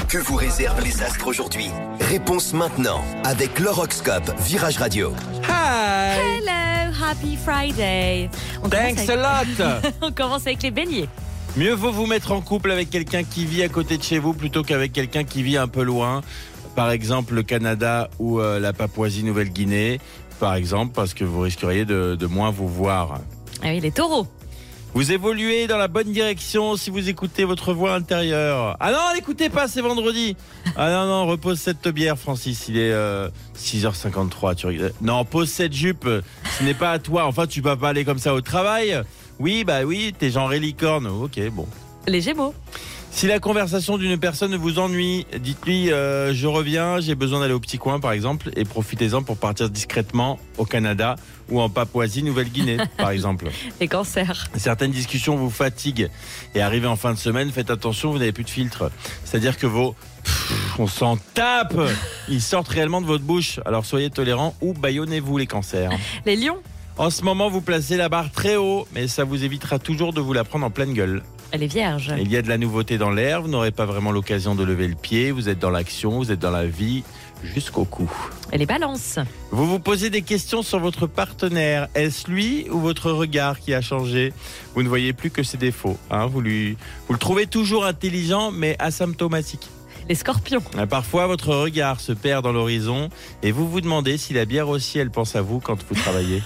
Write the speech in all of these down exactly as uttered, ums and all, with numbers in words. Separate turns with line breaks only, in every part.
Que vous réservent les astres aujourd'hui? Réponse maintenant avec l'horoscope Virage Radio.
Hi!
Hello, happy Friday. On
Thanks
commence
a
avec...
lot!
On commence avec les béliers.
Mieux vaut vous mettre en couple avec quelqu'un qui vit à côté de chez vous plutôt qu'avec quelqu'un qui vit un peu loin. Par exemple, le Canada ou euh, la Papouasie-Nouvelle-Guinée. Par exemple, parce que vous risqueriez de, de moins vous voir.
Ah oui, les taureaux.
Vous évoluez dans la bonne direction si vous écoutez votre voix intérieure. Ah non, n'écoutez pas, c'est vendredi. Ah non, non, repose cette bière, Francis. Il est euh, six heures cinquante-trois. Tu... Non, pose cette jupe. Ce n'est pas à toi. Enfin, tu vas pas aller comme ça au travail. Oui, bah oui, t'es genre licorne. Ok, bon.
Les gémeaux.
Si la conversation d'une personne vous ennuie, dites-lui euh, je reviens, j'ai besoin d'aller au petit coin par exemple, et profitez-en pour partir discrètement au Canada ou en Papouasie-Nouvelle-Guinée par exemple.
Les cancers.
Certaines discussions vous fatiguent et arrivez en fin de semaine, faites attention, vous n'avez plus de filtre. C'est-à-dire que vos pff, on s'en tape, ils sortent réellement de votre bouche. Alors soyez tolérants ou bâillonnez-vous les cancers.
Les lions.
En ce moment, vous placez la barre très haut, mais ça vous évitera toujours de vous la prendre en pleine gueule.
Les vierges.
Il y a de la nouveauté dans l'air, vous n'aurez pas vraiment l'occasion de lever le pied, vous êtes dans l'action, vous êtes dans la vie jusqu'au cou.
Et les balances.
Vous vous posez des questions sur votre partenaire. Est-ce lui ou votre regard qui a changé? Vous ne voyez plus que ses défauts. Hein, vous, lui, vous le trouvez toujours intelligent mais asymptomatique.
Les scorpions.
Parfois, votre regard se perd dans l'horizon et vous vous demandez si la bière aussi, elle pense à vous quand vous travaillez.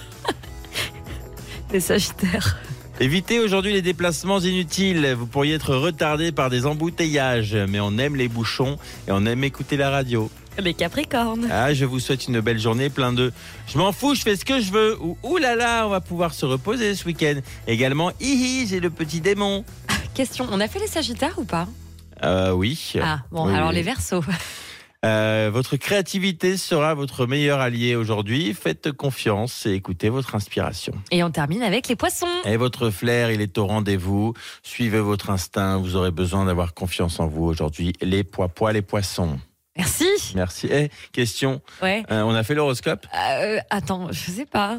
Les sagittaires.
Évitez aujourd'hui les déplacements inutiles. Vous pourriez être retardé par des embouteillages. Mais on aime les bouchons et on aime écouter la radio.
Les capricornes.
Ah, je vous souhaite une belle journée, plein de je m'en fous, je fais ce que je veux. Ou ouh là là, on va pouvoir se reposer ce week-end. Également, hihi, j'ai le petit démon.
Question, on a fait les sagittaires ou pas?
Euh, oui.
Ah, bon,
Oui,
alors
oui.
les verseaux.
Euh, votre créativité sera votre meilleur allié aujourd'hui. Faites confiance et écoutez votre inspiration.
Et on termine avec les poissons.
Et votre flair, il est au rendez-vous. Suivez votre instinct. Vous aurez besoin d'avoir confiance en vous aujourd'hui. Les pois, pois, les poissons.
Merci.
Merci. Eh, question.
Ouais.
Euh, on a fait l'horoscope?
Euh, attends, je sais pas.